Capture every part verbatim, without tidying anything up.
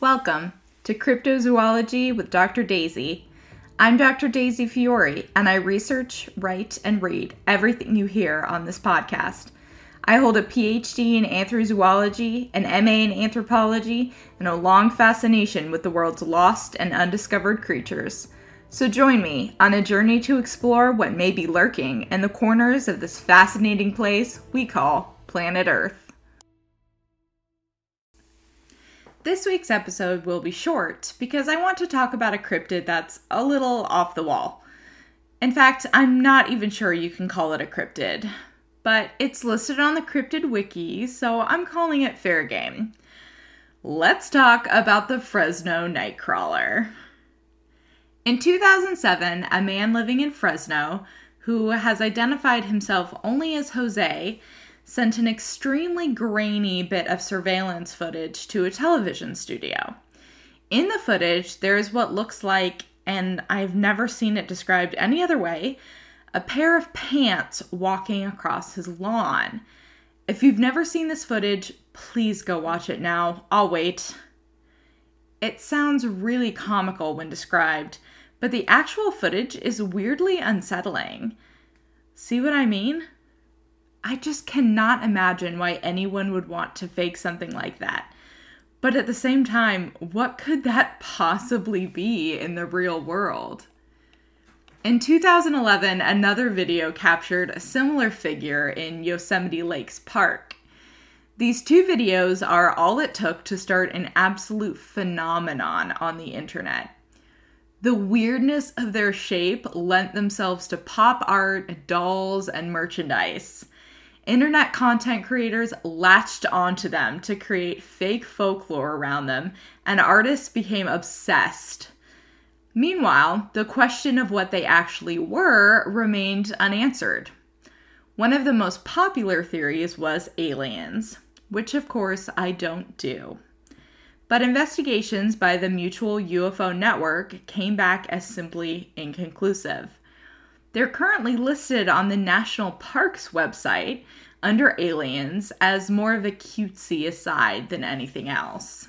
Welcome to Cryptozoology with Doctor Daisy. I'm Doctor Daisy Fiore, and I research, write, and read everything you hear on this podcast. I hold a P H D in anthrozoology, an M A in anthropology, and a long fascination with the world's lost and undiscovered creatures. So join me on a journey to explore what may be lurking in the corners of this fascinating place we call planet Earth. This week's episode will be short because I want to talk about a cryptid that's a little off the wall. In fact, I'm not even sure you can call it a cryptid, but it's listed on the Cryptid Wiki, so I'm calling it fair game. Let's talk about the Fresno Nightcrawler. In two thousand seven, a man living in Fresno, who has identified himself only as Jose, sent an extremely grainy bit of surveillance footage to a television studio. In the footage, there is what looks like, and I've never seen it described any other way, a pair of pants walking across his lawn. If you've never seen this footage, please go watch it now. I'll wait. It sounds really comical when described, but the actual footage is weirdly unsettling. See what I mean? I just cannot imagine why anyone would want to fake something like that. But at the same time, what could that possibly be in the real world? In two thousand eleven, another video captured a similar figure in Yosemite Lakes Park. These two videos are all it took to start an absolute phenomenon on the internet. The weirdness of their shape lent themselves to pop art, dolls, and merchandise. Internet content creators latched onto them to create fake folklore around them, and artists became obsessed. Meanwhile, the question of what they actually were remained unanswered. One of the most popular theories was aliens, which of course I don't do. But investigations by the Mutual U F O Network came back as simply inconclusive. They're currently listed on the National Parks website under aliens as more of a cutesy aside than anything else.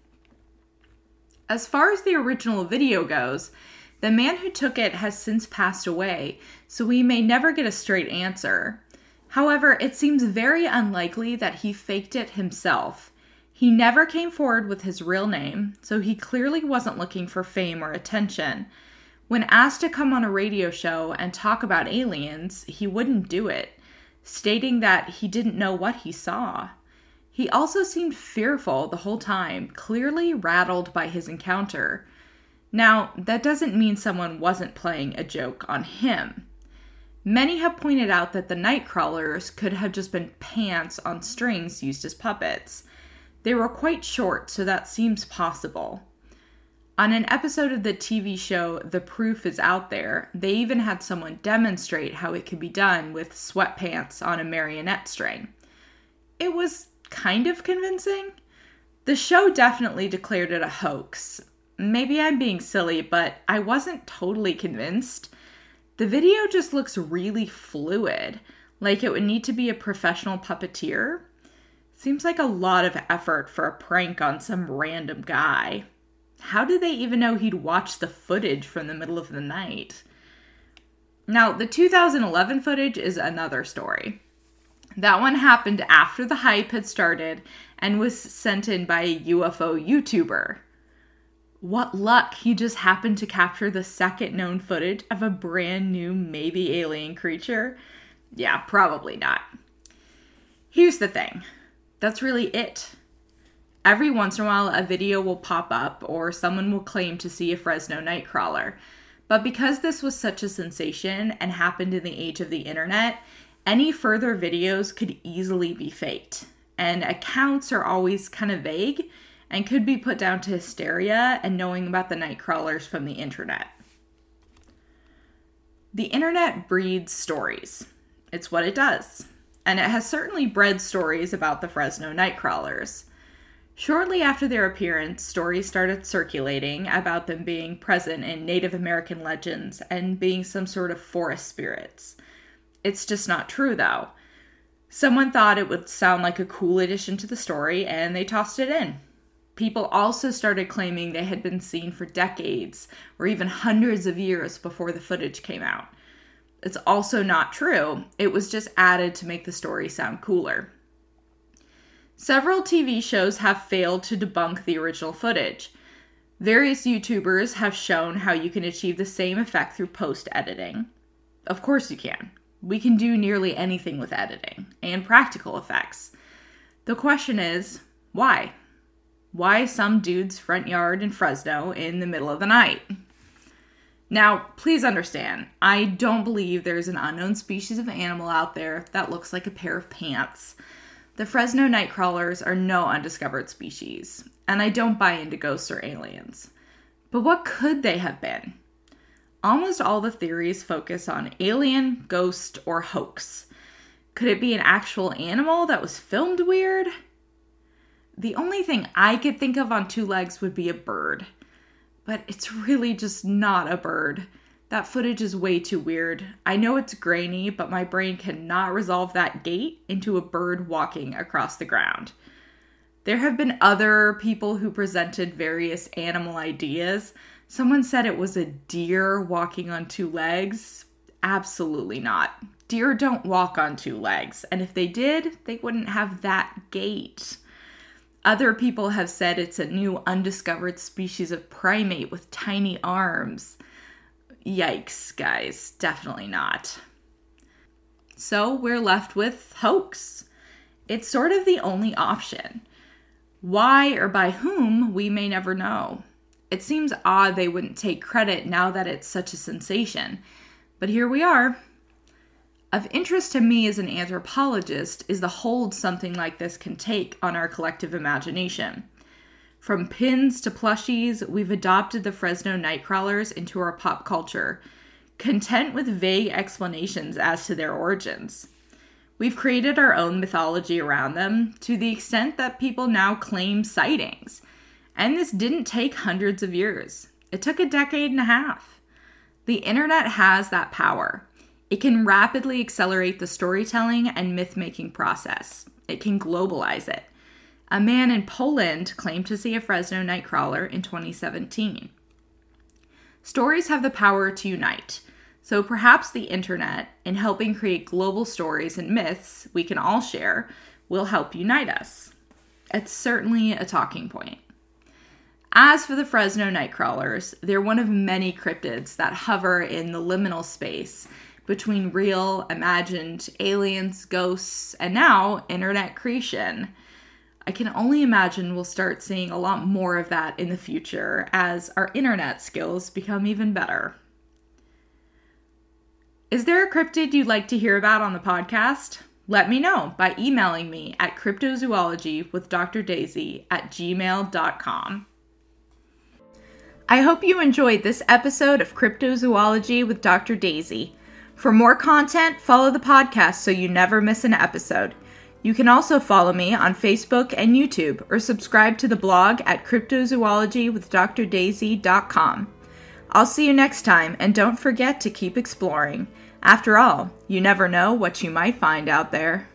As far as the original video goes, the man who took it has since passed away, so we may never get a straight answer. However, it seems very unlikely that he faked it himself. He never came forward with his real name, so he clearly wasn't looking for fame or attention. When asked to come on a radio show and talk about aliens, he wouldn't do it, stating that he didn't know what he saw. He also seemed fearful the whole time, clearly rattled by his encounter. Now, that doesn't mean someone wasn't playing a joke on him. Many have pointed out that the Nightcrawlers could have just been pants on strings used as puppets. They were quite short, so that seems possible. On an episode of the T V show The Proof is Out There, they even had someone demonstrate how it could be done with sweatpants on a marionette string. It was kind of convincing. The show definitely declared it a hoax. Maybe I'm being silly, but I wasn't totally convinced. The video just looks really fluid, like it would need to be a professional puppeteer. Seems like a lot of effort for a prank on some random guy. How did they even know he'd watch the footage from the middle of the night? Now, the two thousand eleven footage is another story. That one happened after the hype had started and was sent in by a U F O YouTuber. What luck, he just happened to capture the second known footage of a brand new maybe alien creature? Yeah, probably not. Here's the thing. That's really it. Every once in a while, a video will pop up or someone will claim to see a Fresno Nightcrawler. But because this was such a sensation and happened in the age of the internet, any further videos could easily be faked. And accounts are always kind of vague and could be put down to hysteria and knowing about the Nightcrawlers from the internet. The internet breeds stories. It's what it does. And it has certainly bred stories about the Fresno Nightcrawlers. Shortly after their appearance, stories started circulating about them being present in Native American legends and being some sort of forest spirits. It's just not true, though. Someone thought it would sound like a cool addition to the story, and they tossed it in. people also started claiming they had been seen for decades or even hundreds of years before the footage came out. It's also not true. It was just added to make the story sound cooler. Several T V shows have failed to debunk the original footage. Various YouTubers have shown how you can achieve the same effect through post-editing. Of course you can. We can do nearly anything with editing and practical effects. The question is, why? Why some dude's front yard in Fresno in the middle of the night? Now, please understand, I don't believe there's an unknown species of animal out there that looks like a pair of pants. The Fresno nightcrawlers are no undiscovered species, and I don't buy into ghosts or aliens. But what could they have been? Almost all the theories focus on alien, ghost, or hoax. Could it be an actual animal that was filmed weird? The only thing I could think of on two legs would be a bird. But it's really just not a bird. That footage is way too weird. I know it's grainy, but my brain cannot resolve that gait into a bird walking across the ground. There have been other people who presented various animal ideas. Someone said it was a deer walking on two legs. Absolutely not. Deer don't walk on two legs, and if they did, they wouldn't have that gait. Other people have said it's a new undiscovered species of primate with tiny arms. Yikes, guys. Definitely not. So we're left with hoax. It's sort of the only option. Why or by whom, we may never know. It seems odd they wouldn't take credit now that it's such a sensation. But here we are. Of interest to me as an anthropologist is the hold something like this can take on our collective imagination. From pins to plushies, we've adopted the Fresno nightcrawlers into our pop culture, content with vague explanations as to their origins. We've created our own mythology around them to the extent that people now claim sightings. And this didn't take hundreds of years. It took a decade and a half. The internet has that power. It can rapidly accelerate the storytelling and myth-making process. It can globalize it. A man in Poland claimed to see a Fresno nightcrawler in twenty seventeen. Stories have the power to unite, so perhaps the internet, in helping create global stories and myths we can all share, will help unite us. It's certainly a talking point. As for the Fresno nightcrawlers, they're one of many cryptids that hover in the liminal space between real, imagined, aliens, ghosts, and now internet creation. I can only imagine we'll start seeing a lot more of that in the future as our internet skills become even better. Is there a cryptid you'd like to hear about on the podcast? Let me know by emailing me at cryptozoology with Doctor Daisy at gmail dot com. I hope you enjoyed this episode of Cryptozoology with Doctor Daisy. For more content, follow the podcast so you never miss an episode. You can also follow me on Facebook and YouTube or subscribe to the blog at cryptozoology with dr daisy dot com. I'll see you next time, and don't forget to keep exploring. After all, you never know what you might find out there.